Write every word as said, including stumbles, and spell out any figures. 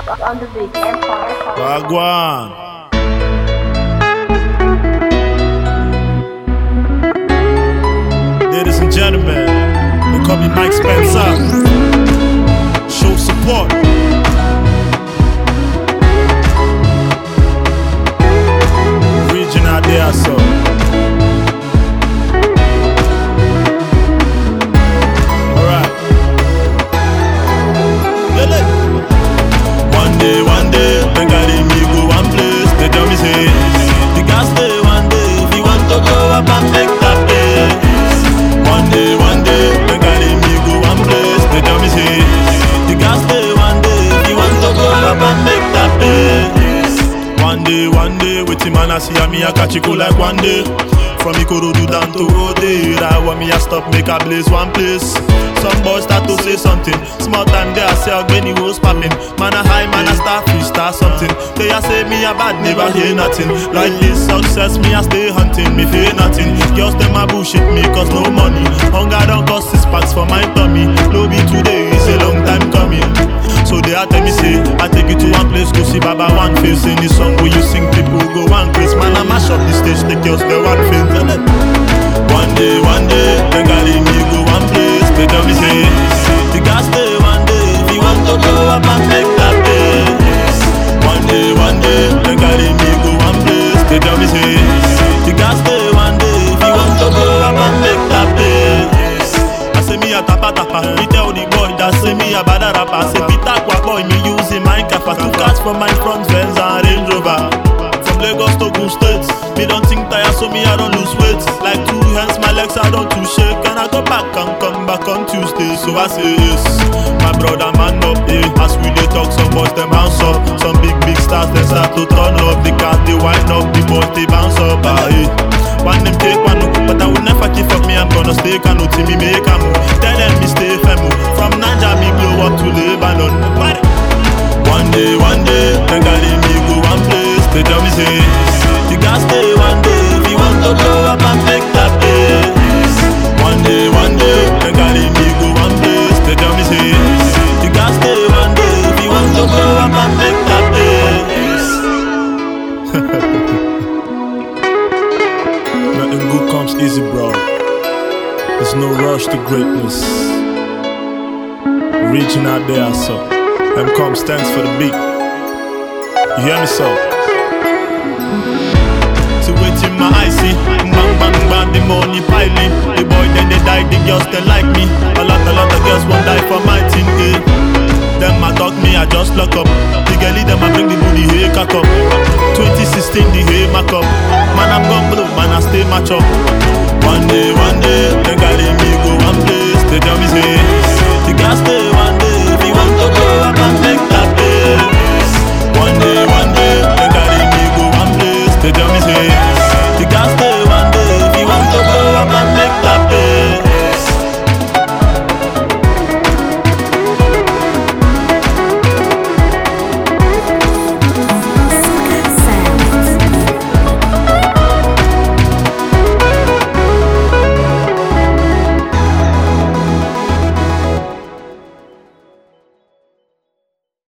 On the beat, Empire. Wagwan. Ladies and gentlemen, they call me Mike Spencer. Show support. Regional there, so. Alright. One day, one day, when God in me go one place, they tell me say, the gas stay one day, if you want to go up and make that place. One day, one day, when God in me go one place, they tell me say, the gas stay one day, if you want to go up and make that place. One day, one day, with him and I see me, I catch you go like one day. From Ikorodu down to Odeira, want me I stop, make a blaze one place. Some boys start to say something. Small time they I say Benny was popping. Man a high, man a star, free star something. They a say me a bad, never hear nothing. Like this success, me a stay hunting, me fear nothing. Girls them a bullshit me cause no money. Hunger don't cost six packs for my tummy. Lobby today is a long time coming. So they a tell me say, I take you to one place, go see Baba one face. In the song where you sing, people go one place. Man I mash up the stage, take girls the one face. One day, one day, they carry me go one place. They tell me say, the gas stay one day, if you want to go up and make that place. One day, one day, they carry me go one place. They tell me say, the gas stay one day, if you want to go up and make that place. I say me a tapa tapa, me tell the boy that say me a bad rapper. Say Peter Kwa boy, me using my kappa. Two cars from my front Benz and Range Rover. From Lagos to Ogun State, me don't think tired, so me I don't lose weight. Like two hands, my legs I don't too shake. And I go back and come back on Tuesday. So I say yes, my brother man up, eh. As we dey talk, some boys them bounce up. Some big big stars they start to turn up. The cars they wind up, the boys they bounce up. Ah, eh. One them take one look, but I will never give up me. I'm gonna stay canoe till me make a move. Tell them me stay femo. From Niger me blow up to Lebanon. One day, one day, they carry me go one place. They tell me say, the gas stay one day, if you want to go up and make that place. One day, one day, they carry me go one place. They tell me say, the gas stay one day, if you want to go up and make that place. Nothing good comes easy, bro. There's no rush to greatness. Reaching out there, so M com stands for the beat. You hear me, so? So waiting my eyes see, bang bang bang, the money piling. The boy then they die, the girls they like me. A lot a lot of girls won't die for my team, eh. Them I talk me, I just lock up. The girlie them I bring the booty hey cock up. twenty sixteen the hey mac up. Man I'm gone blue, man I stay match up. One day, one day, they carry me go one place. They tell me say, the gas stay.